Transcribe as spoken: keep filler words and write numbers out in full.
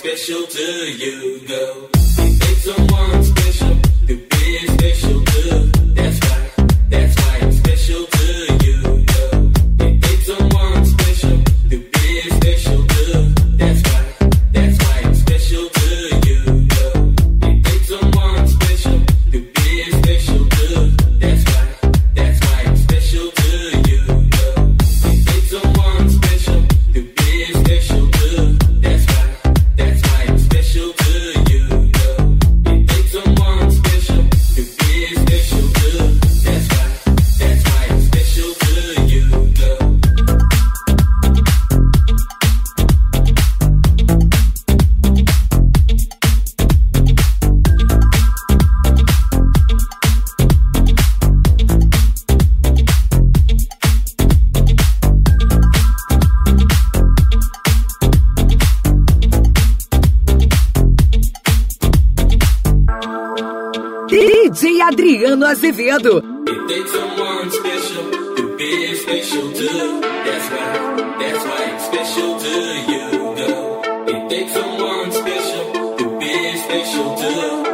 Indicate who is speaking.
Speaker 1: special to you, girl. You take someone special to be special too. That's right, that's right, I'm special to you, girl. You take someone special to be special too. That's right, that's right, I'm special to you, girl. You take someone special to be special too. That's right, that's right, I'm special to you, girl. You take someone special to be special too. That's right, that's right, I'm special to you, girl. You take someone special to be special too. That's right, that's right, I'm special to you, girl.
Speaker 2: D J Adriano Azevedo.
Speaker 1: You take someone special to be special too. That's right, that's right, I'm special to you, girl. You take someone special to be special too.